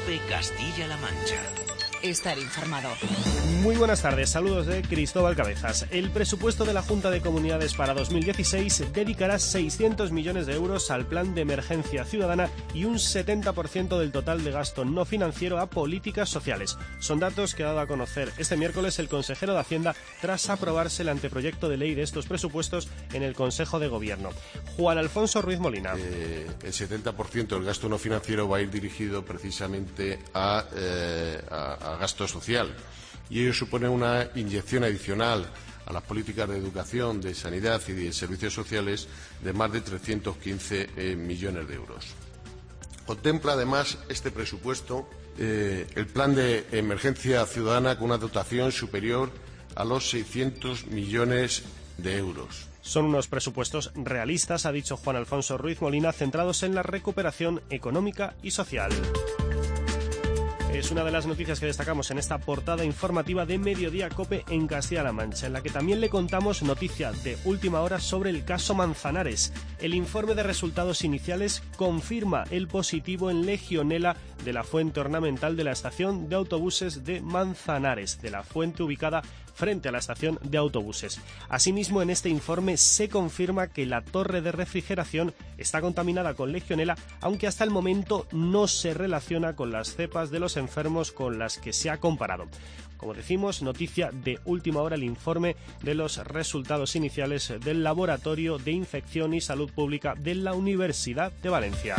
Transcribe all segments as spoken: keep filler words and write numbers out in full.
COPE Castilla-La Mancha. Estar informado. Muy buenas tardes, saludos de Cristóbal Cabezas. El presupuesto de la Junta de Comunidades para dos mil dieciséis dedicará seiscientos millones de euros al plan de emergencia ciudadana y un setenta por ciento del total de gasto no financiero a políticas sociales. Son datos que ha dado a conocer este miércoles el consejero de Hacienda tras aprobarse el anteproyecto de ley de estos presupuestos en el Consejo de Gobierno. Juan Alfonso Ruiz Molina. Eh, el setenta por ciento del gasto no financiero va a ir dirigido precisamente a, eh, a, a gasto social, y ello supone una inyección adicional a las políticas de educación, de sanidad y de servicios sociales de más de trescientos quince eh, millones de euros. Contempla además este presupuesto eh, el plan de emergencia ciudadana con una dotación superior a los seiscientos millones de euros. Son unos presupuestos realistas, ha dicho Juan Alfonso Ruiz Molina, centrados en la recuperación económica y social. Es una de las noticias que destacamos en esta portada informativa de Mediodía COPE en Castilla-La Mancha, en la que también le contamos noticia de última hora sobre el caso Manzanares. El informe de resultados iniciales confirma el positivo en Legionela de la fuente ornamental de la estación de autobuses de Manzanares, de la fuente ubicada frente a la estación de autobuses. Asimismo, en este informe se confirma que la torre de refrigeración está contaminada con Legionela, aunque hasta el momento no se relaciona con las cepas de los enfermos con las que se ha comparado. Como decimos, noticia de última hora el informe de los resultados iniciales del Laboratorio de Infección y Salud Pública de la Universidad de Valencia.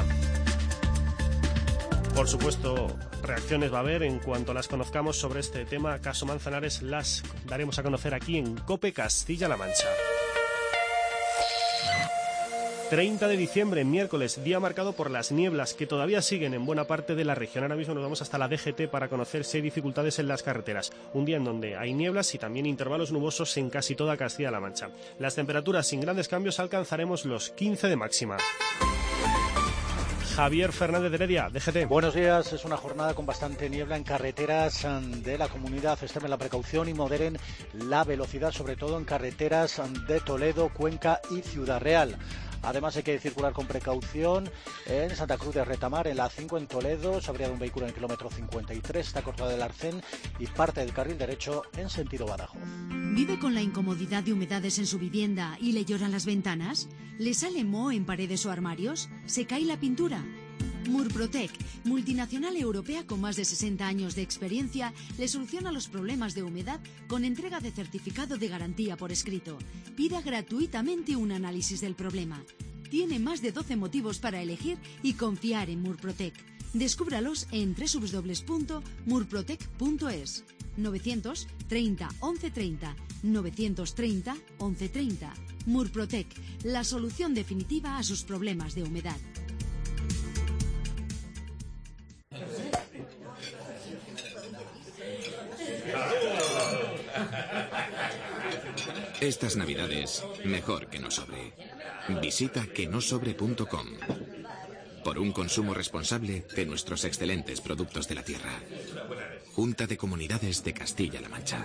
Por supuesto, reacciones va a haber en cuanto las conozcamos sobre este tema. Caso Manzanares las daremos a conocer aquí en COPE Castilla-La Mancha. treinta de diciembre, miércoles, día marcado por las nieblas que todavía siguen en buena parte de la región. Ahora mismo nos vamos hasta la D G T para conocer si hay dificultades en las carreteras. Un día en donde hay nieblas y también intervalos nubosos en casi toda Castilla-La Mancha. Las temperaturas sin grandes cambios alcanzaremos los quince de máxima. Javier Fernández de Heredia, D G T. Buenos días. Es una jornada con bastante niebla en carreteras de la comunidad. Extremen la precaución y moderen la velocidad, sobre todo en carreteras de Toledo, Cuenca y Ciudad Real. Además hay que circular con precaución en Santa Cruz de Retamar, en la A cinco en Toledo. Se habría de un vehículo en el kilómetro cincuenta y tres, está cortada el arcén y parte del carril derecho en sentido Badajoz. ¿Vive con la incomodidad de humedades en su vivienda y le lloran las ventanas? ¿Le sale moho en paredes o armarios? ¿Se cae la pintura? Murprotec, multinacional europea con más de sesenta años de experiencia, le soluciona los problemas de humedad con entrega de certificado de garantía por escrito. Pida gratuitamente un análisis del problema. Tiene más de doce motivos para elegir y confiar en Murprotec. Descúbralos en doble u doble u doble u punto murprotec punto es. novecientos treinta once treinta, novecientos treinta once treinta. Murprotec, la solución definitiva a sus problemas de humedad. Estas navidades, mejor que no sobre. Visita que no sobre punto com. Por un consumo responsable de nuestros excelentes productos de la tierra. Junta de Comunidades de Castilla-La Mancha.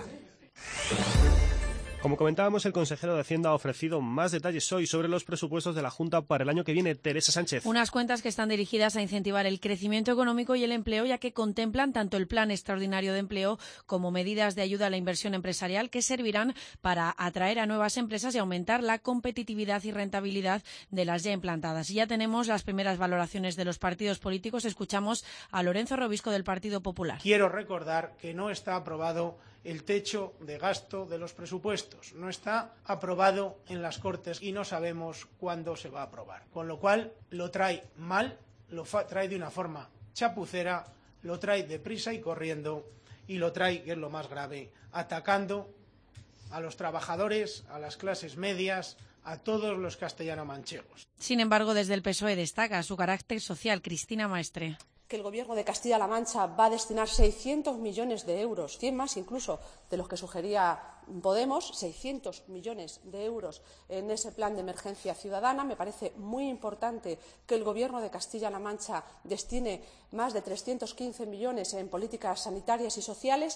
Como comentábamos, el consejero de Hacienda ha ofrecido más detalles hoy sobre los presupuestos de la Junta para el año que viene. Teresa Sánchez. Unas cuentas que están dirigidas a incentivar el crecimiento económico y el empleo, ya que contemplan tanto el Plan Extraordinario de Empleo como medidas de ayuda a la inversión empresarial que servirán para atraer a nuevas empresas y aumentar la competitividad y rentabilidad de las ya implantadas. Y ya tenemos las primeras valoraciones de los partidos políticos. Escuchamos a Lorenzo Robisco del Partido Popular. Quiero recordar que no está aprobado el techo de gasto de los presupuestos. No está aprobado en las Cortes y no sabemos cuándo se va a aprobar. Con lo cual, lo trae mal, lo trae de una forma chapucera, lo trae deprisa y corriendo y lo trae, que es lo más grave, atacando a los trabajadores, a las clases medias, a todos los castellano-manchegos. Sin embargo, desde el P S O E destaca su carácter social. Cristina Maestre. Que el Gobierno de Castilla-La Mancha va a destinar seiscientos millones de euros, cien más incluso de los que sugería Podemos, seiscientos millones de euros en ese plan de emergencia ciudadana. Me parece muy importante que el Gobierno de Castilla-La Mancha destine más de trescientos quince millones en políticas sanitarias y sociales.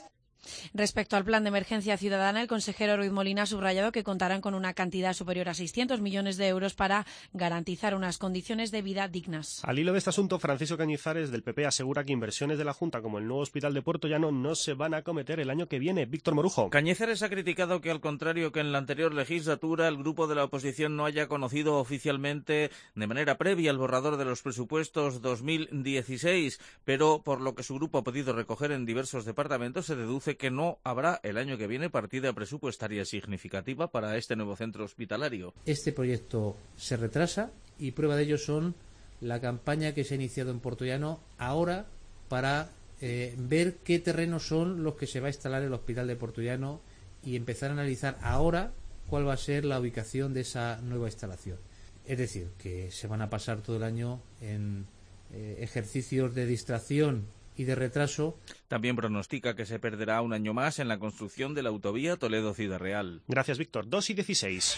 Respecto al plan de emergencia ciudadana, el consejero Ruiz Molina ha subrayado que contarán con una cantidad superior a seiscientos millones de euros para garantizar unas condiciones de vida dignas. Al hilo de este asunto, Francisco Cañizares del P P asegura que inversiones de la Junta como el nuevo hospital de Puerto Llano no se van a acometer el año que viene. Víctor Morujo. Cañizares ha criticado que, al contrario que en la anterior legislatura, el grupo de la oposición no haya conocido oficialmente de manera previa el borrador de los presupuestos dos mil dieciséis, pero por lo que su grupo ha podido recoger en diversos departamentos, se deduce que no habrá el año que viene partida presupuestaria significativa para este nuevo centro hospitalario. Este proyecto se retrasa y prueba de ello son la campaña que se ha iniciado en Puerto Llano ahora para eh, ver qué terrenos son los que se va a instalar el hospital de Puerto Llano y empezar a analizar ahora cuál va a ser la ubicación de esa nueva instalación. Es decir, que se van a pasar todo el año en eh, ejercicios de distracción y de retraso. También pronostica que se perderá un año más en la construcción de la autovía Toledo-Ciudad Real. Gracias, Víctor. dos y dieciséis.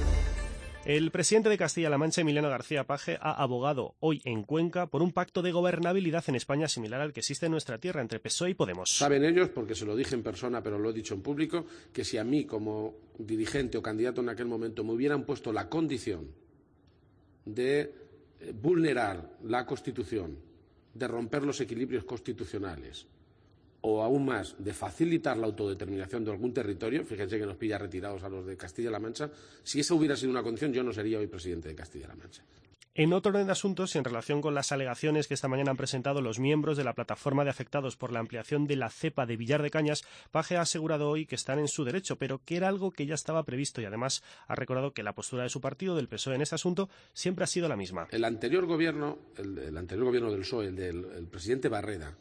El presidente de Castilla-La Mancha, Emiliano García Paje, ha abogado hoy en Cuenca por un pacto de gobernabilidad en España similar al que existe en nuestra tierra entre P S O E y Podemos. Saben ellos, porque se lo dije en persona, pero lo he dicho en público, que si a mí como dirigente o candidato en aquel momento me hubieran puesto la condición de vulnerar la Constitución, de romper los equilibrios constitucionales o aún más de facilitar la autodeterminación de algún territorio, fíjense que nos pilla retirados a los de Castilla-La Mancha, si esa hubiera sido una condición yo no sería hoy presidente de Castilla-La Mancha. En otro orden de asuntos, y en relación con las alegaciones que esta mañana han presentado los miembros de la plataforma de afectados por la ampliación de la cepa de Villar de Cañas, Paje ha asegurado hoy que están en su derecho, pero que era algo que ya estaba previsto y además ha recordado que la postura de su partido, del P S O E, en este asunto siempre ha sido la misma. El anterior gobierno, el, el anterior gobierno del P S O E, el del el presidente Barreda,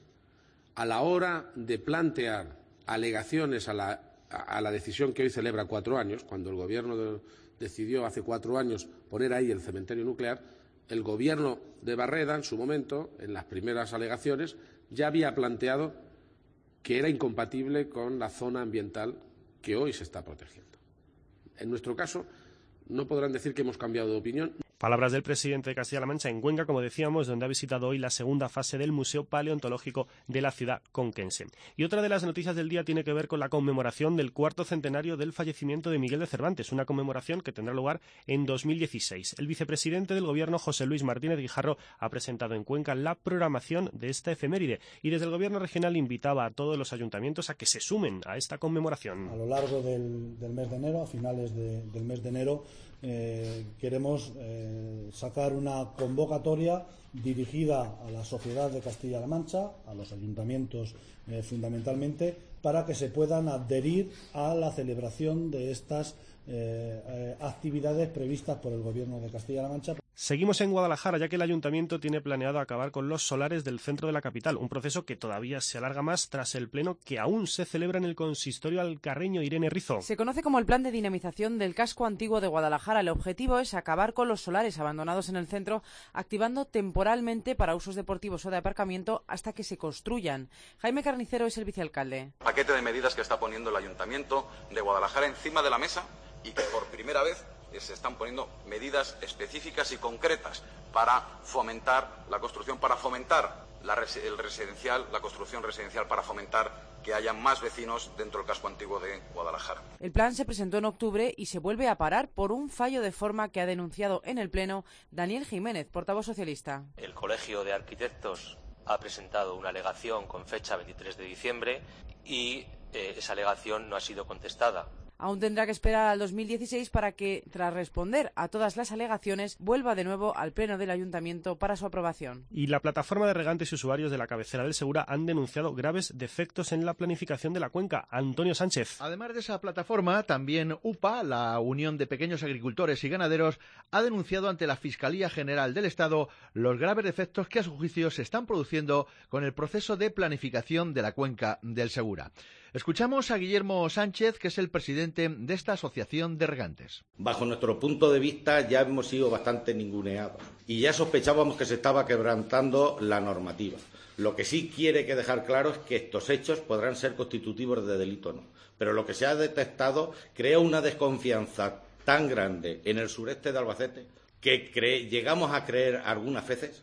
a la hora de plantear alegaciones a la, a, a la decisión que hoy celebra cuatro años, cuando el gobierno de, decidió hace cuatro años poner ahí el cementerio nuclear, el gobierno de Barreda, en su momento, en las primeras alegaciones, ya había planteado que era incompatible con la zona ambiental que hoy se está protegiendo. En nuestro caso, no podrán decir que hemos cambiado de opinión. Palabras del presidente de Castilla-La Mancha en Cuenca, como decíamos, donde ha visitado hoy la segunda fase del Museo Paleontológico de la ciudad conquense. Y otra de las noticias del día tiene que ver con la conmemoración del cuarto centenario del fallecimiento de Miguel de Cervantes, una conmemoración que tendrá lugar en dos mil dieciséis. El vicepresidente del Gobierno, José Luis Martínez Guijarro, ha presentado en Cuenca la programación de esta efeméride y desde el Gobierno regional invitaba a todos los ayuntamientos a que se sumen a esta conmemoración. A lo largo del, del mes de enero, a finales de, del mes de enero, eh, queremos eh, sacar una convocatoria dirigida a la sociedad de Castilla-La Mancha, a los ayuntamientos eh, fundamentalmente, para que se puedan adherir a la celebración de estas eh, eh, actividades previstas por el Gobierno de Castilla-La Mancha. Seguimos en Guadalajara, ya que el ayuntamiento tiene planeado acabar con los solares del centro de la capital, un proceso que todavía se alarga más tras el pleno que aún se celebra en el consistorio alcarreño. Irene Rizo. Se conoce como el Plan de Dinamización del Casco Antiguo de Guadalajara. El objetivo es acabar con los solares abandonados en el centro, activando temporalmente para usos deportivos o de aparcamiento hasta que se construyan. Jaime Carnicero es el vicealcalde. Paquete de medidas que está poniendo el ayuntamiento de Guadalajara encima de la mesa y que por primera vez se están poniendo medidas específicas y concretas para fomentar la construcción, para fomentar la, el residencial, la construcción residencial, para fomentar que haya más vecinos dentro del casco antiguo de Guadalajara. El plan se presentó en octubre y se vuelve a parar por un fallo de forma que ha denunciado en el Pleno Daniel Jiménez, portavoz socialista. El Colegio de Arquitectos ha presentado una alegación con fecha veintitrés de diciembre y eh, esa alegación no ha sido contestada. Aún tendrá que esperar al dos mil dieciséis para que, tras responder a todas las alegaciones, vuelva de nuevo al Pleno del Ayuntamiento para su aprobación. Y la plataforma de regantes y usuarios de la cabecera del Segura han denunciado graves defectos en la planificación de la cuenca. Antonio Sánchez. Además de esa plataforma, también U P A, la Unión de Pequeños Agricultores y Ganaderos, ha denunciado ante la Fiscalía General del Estado los graves defectos que a su juicio se están produciendo con el proceso de planificación de la cuenca del Segura. Escuchamos a Guillermo Sánchez, que es el presidente de esta asociación de regantes. Bajo nuestro punto de vista ya hemos sido bastante ninguneados y ya sospechábamos que se estaba quebrantando la normativa. Lo que sí quiere que dejar claro es que estos hechos podrán ser constitutivos de delito o no. Pero lo que se ha detectado crea una desconfianza tan grande en el sureste de Albacete que cree, llegamos a creer algunas veces,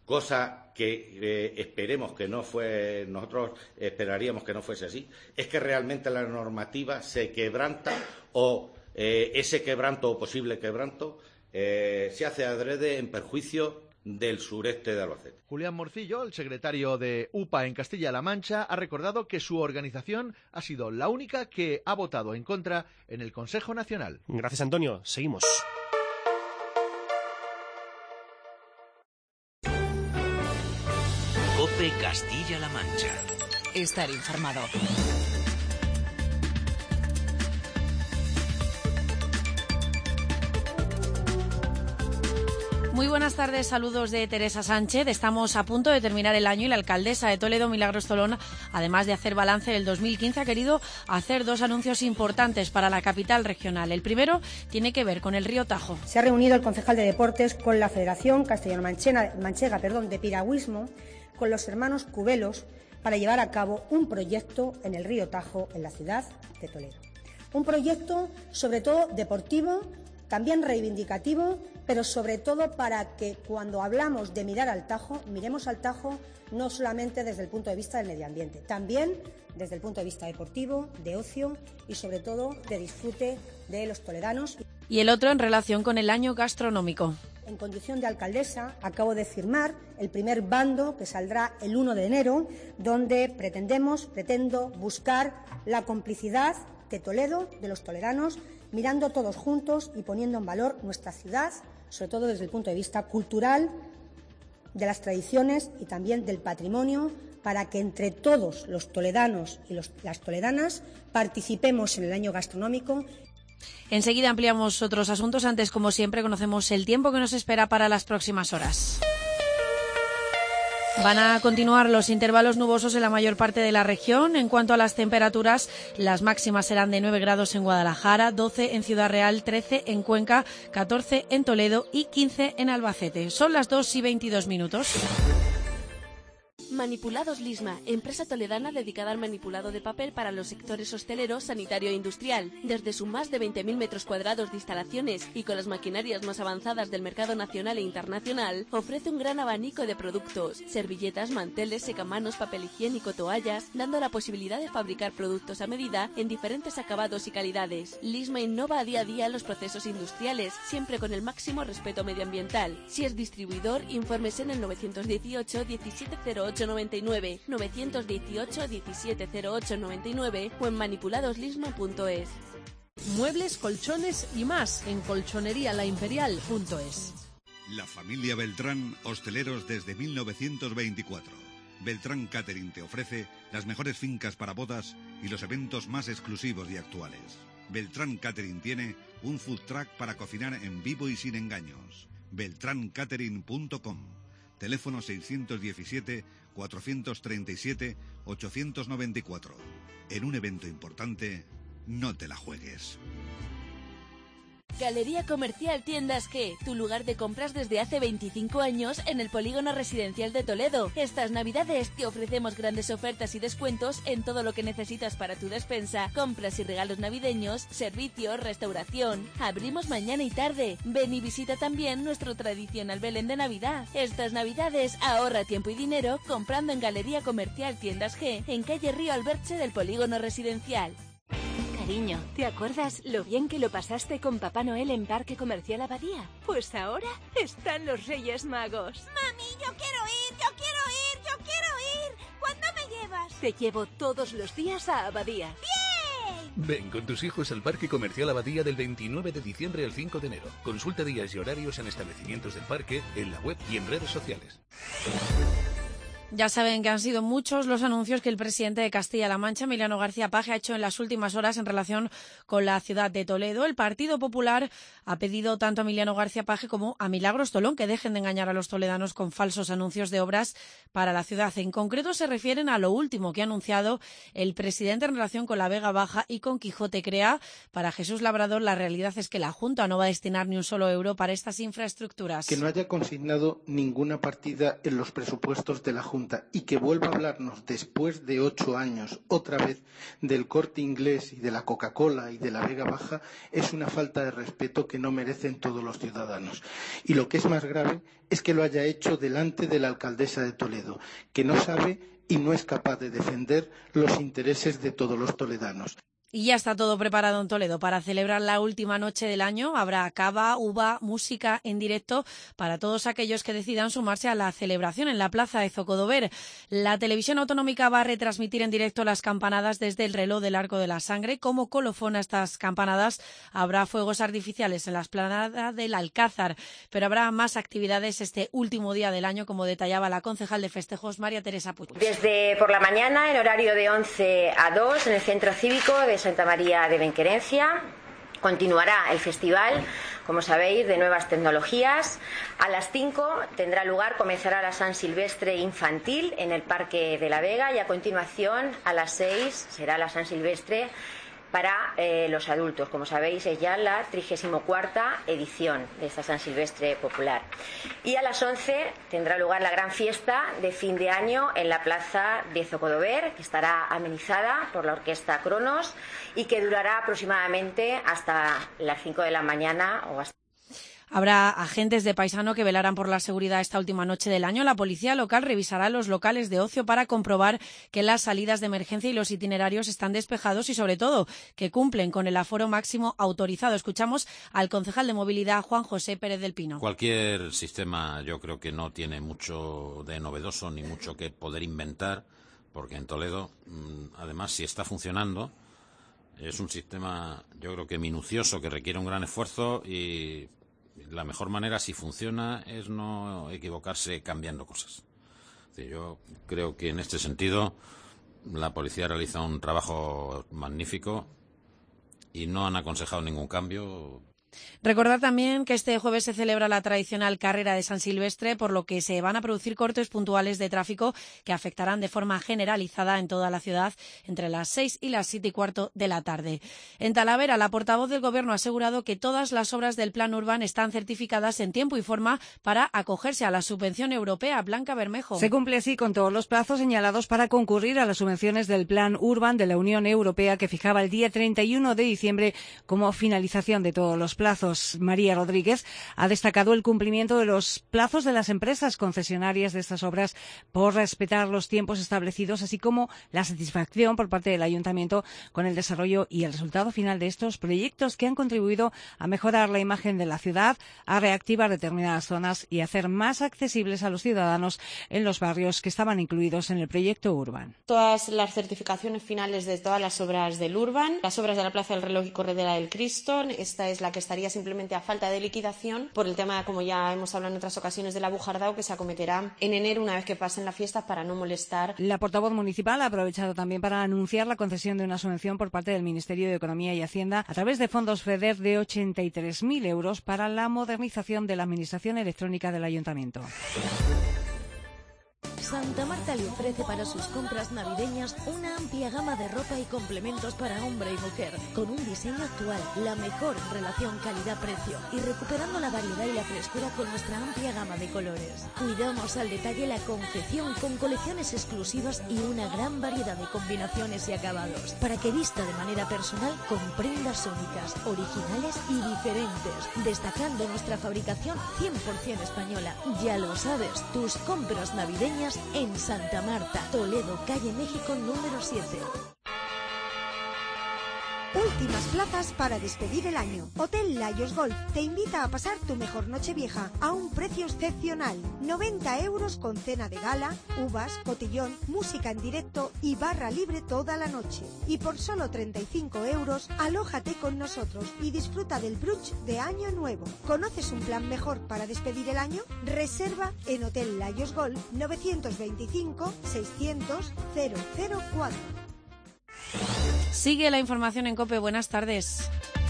cosa que eh, esperemos que no fue, nosotros esperaríamos que no fuese así, es que realmente la normativa se quebranta o eh, ese quebranto o posible quebranto eh, se hace adrede en perjuicio del sureste de Albacete. Julián Morcillo, el secretario de U P A en Castilla-La Mancha, ha recordado que su organización ha sido la única que ha votado en contra en el Consejo Nacional. Gracias, Antonio. Seguimos. COPE Castilla-La Mancha. Estar informado. Muy buenas tardes, saludos de Teresa Sánchez. Estamos a punto de terminar el año y la alcaldesa de Toledo, Milagros Tolón, además de hacer balance del dos mil quince, ha querido hacer dos anuncios importantes para la capital regional. El primero tiene que ver con el río Tajo. Se ha reunido el concejal de Deportes con la Federación Castellano-Manchega perdón, de Piragüismo, con los hermanos Cubelos, para llevar a cabo un proyecto en el río Tajo, en la ciudad de Toledo. Un proyecto, sobre todo, deportivo, también reivindicativo, pero sobre todo para que cuando hablamos de mirar al Tajo, miremos al Tajo no solamente desde el punto de vista del medio ambiente, también desde el punto de vista deportivo, de ocio y sobre todo de disfrute de los toledanos. Y el otro en relación con el año gastronómico. En condición de alcaldesa acabo de firmar el primer bando que saldrá el uno de enero, donde pretendemos, pretendo buscar la complicidad de Toledo, de los toledanos, mirando todos juntos y poniendo en valor nuestra ciudad, sobre todo desde el punto de vista cultural, de las tradiciones y también del patrimonio, para que entre todos los toledanos y los, las toledanas participemos en el año gastronómico. Enseguida ampliamos otros asuntos. Antes, como siempre, conocemos el tiempo que nos espera para las próximas horas. Van a continuar los intervalos nubosos en la mayor parte de la región. En cuanto a las temperaturas, las máximas serán de nueve grados en Guadalajara, doce en Ciudad Real, trece en Cuenca, catorce en Toledo y quince en Albacete. Son las dos y veintidós minutos. Manipulados Lisma, empresa toledana dedicada al manipulado de papel para los sectores hostelero, sanitario e industrial. Desde sus más de veinte mil metros cuadrados de instalaciones y con las maquinarias más avanzadas del mercado nacional e internacional, ofrece un gran abanico de productos: servilletas, manteles, secamanos, papel higiénico, toallas, dando la posibilidad de fabricar productos a medida en diferentes acabados y calidades. Lisma innova a día a día los procesos industriales, siempre con el máximo respeto medioambiental. Si es distribuidor, infórmese en el novecientos dieciocho diecisiete cero ocho noventa y nueve, novecientos dieciocho diecisiete cero ocho noventa y nueve o en manipuladoslisma punto es. Muebles, colchones y más en colchonería la imperial punto es. La familia Beltrán, hosteleros desde mil novecientos veinticuatro. Beltrán Catering te ofrece las mejores fincas para bodas y los eventos más exclusivos y actuales. Beltrán Catering tiene un food truck para cocinar en vivo y sin engaños. beltrán catering punto com. Teléfono seiscientos diecisiete, cuatrocientos treinta y siete, ochocientos noventa y cuatro. En un evento importante, no te la juegues. Galería Comercial Tiendas G, tu lugar de compras desde hace veinticinco años en el Polígono Residencial de Toledo. Estas navidades te ofrecemos grandes ofertas y descuentos en todo lo que necesitas para tu despensa, compras y regalos navideños, servicios, restauración. Abrimos mañana y tarde. Ven y visita también nuestro tradicional Belén de Navidad. Estas navidades ahorra tiempo y dinero comprando en Galería Comercial Tiendas G, en calle Río Alberche del Polígono Residencial. Cariño, ¿te acuerdas lo bien que lo pasaste con Papá Noel en Parque Comercial Abadía? Pues ahora están los Reyes Magos. Mami, yo quiero ir, yo quiero ir, yo quiero ir. ¿Cuándo me llevas? Te llevo todos los días a Abadía. ¡Bien! Ven con tus hijos al Parque Comercial Abadía del veintinueve de diciembre al cinco de enero. Consulta días y horarios en establecimientos del parque, en la web y en redes sociales. Ya saben que han sido muchos los anuncios que el presidente de Castilla-La Mancha, Emiliano García Paje, ha hecho en las últimas horas en relación con la ciudad de Toledo. El Partido Popular ha pedido tanto a Emiliano García Paje como a Milagros Tolón que dejen de engañar a los toledanos con falsos anuncios de obras para la ciudad. En concreto se refieren a lo último que ha anunciado el presidente en relación con la Vega Baja y con Quijote Crea. Para Jesús Labrador, la realidad es que la Junta no va a destinar ni un solo euro para estas infraestructuras. Que no haya consignado ninguna partida en los presupuestos de la Junta pregunta y que vuelva a hablarnos después de ocho años otra vez del Corte Inglés y de la Coca-Cola y de la Vega Baja es una falta de respeto que no merecen todos los ciudadanos. Y lo que es más grave es que lo haya hecho delante de la alcaldesa de Toledo, que no sabe y no es capaz de defender los intereses de todos los toledanos. Y ya está todo preparado en Toledo para celebrar la última noche del año. Habrá cava, uva, música en directo para todos aquellos que decidan sumarse a la celebración en la plaza de Zocodover. La televisión autonómica va a retransmitir en directo las campanadas desde el reloj del Arco de la Sangre. Como colofón a estas campanadas habrá fuegos artificiales en la explanada del Alcázar. Pero habrá más actividades este último día del año, como detallaba la concejal de festejos, María Teresa Puig. Desde por la mañana, en horario de once a dos, en el Centro Cívico de Santa María de Benquerencia, continuará el festival, como sabéis, de nuevas tecnologías. A las cinco tendrá lugar, comenzará la San Silvestre infantil en el Parque de la Vega y a continuación a las seis será la San Silvestre para eh, los adultos. Como sabéis, es ya la trigésima cuarta edición de esta San Silvestre popular. Y a las once tendrá lugar la gran fiesta de fin de año en la plaza de Zocodover, que estará amenizada por la orquesta Cronos y que durará aproximadamente hasta las cinco de la mañana o hasta... Habrá agentes de paisano que velarán por la seguridad esta última noche del año. La policía local revisará los locales de ocio para comprobar que las salidas de emergencia y los itinerarios están despejados y, sobre todo, que cumplen con el aforo máximo autorizado. Escuchamos al concejal de movilidad, Juan José Pérez del Pino. Cualquier sistema yo creo que no tiene mucho de novedoso ni mucho que poder inventar, porque en Toledo, además, si está funcionando, es un sistema yo creo que minucioso, que requiere un gran esfuerzo y la mejor manera, si funciona, es no equivocarse cambiando cosas. Es decir, yo creo que en este sentido la policía realiza un trabajo magnífico y no han aconsejado ningún cambio. Recordar también que este jueves se celebra la tradicional carrera de San Silvestre, por lo que se van a producir cortes puntuales de tráfico que afectarán de forma generalizada en toda la ciudad entre las seis y las siete y cuarto de la tarde. En Talavera, la portavoz del Gobierno ha asegurado que todas las obras del Plan Urban están certificadas en tiempo y forma para acogerse a la subvención europea. Blanca Bermejo. Se cumple así con todos los plazos señalados para concurrir a las subvenciones del Plan Urban de la Unión Europea, que fijaba el día treinta y uno de diciembre como finalización de todos los plazos. María Rodríguez ha destacado el cumplimiento de los plazos de las empresas concesionarias de estas obras por respetar los tiempos establecidos, así como la satisfacción por parte del Ayuntamiento con el desarrollo y el resultado final de estos proyectos, que han contribuido a mejorar la imagen de la ciudad, a reactivar determinadas zonas y a hacer más accesibles a los ciudadanos en los barrios que estaban incluidos en el proyecto Urban. Todas las certificaciones finales de todas las obras del Urban, las obras de la Plaza del Reloj y Corredera del Cristo, esta es la que estaría simplemente a falta de liquidación por el tema, como ya hemos hablado en otras ocasiones, de la Bujardao, que se acometerá en enero una vez que pasen las fiestas para no molestar. La portavoz municipal ha aprovechado también para anunciar la concesión de una subvención por parte del Ministerio de Economía y Hacienda a través de fondos FEDER de ochenta y tres mil euros para la modernización de la administración electrónica del Ayuntamiento. Santa Marta le ofrece para sus compras navideñas una amplia gama de ropa y complementos para hombre y mujer, con un diseño actual, la mejor relación calidad-precio y recuperando la variedad y la frescura con nuestra amplia gama de colores. Cuidamos al detalle la confección con colecciones exclusivas y una gran variedad de combinaciones y acabados, para que vista de manera personal con prendas únicas, originales y diferentes, destacando nuestra fabricación cien por ciento española. Ya lo sabes, tus compras navideñas en Santa Marta, Toledo, calle México número siete. Últimas plazas para despedir el año. Hotel Layos Golf te invita a pasar tu mejor Nochevieja a un precio excepcional. noventa euros con cena de gala, uvas, cotillón, música en directo y barra libre toda la noche. Y por solo treinta y cinco euros, alójate con nosotros y disfruta del brunch de Año Nuevo. ¿Conoces un plan mejor para despedir el año? Reserva en Hotel Layos Golf novecientos veinticinco seiscientos cero cero cuatro. Sigue la información en COPE. Buenas tardes.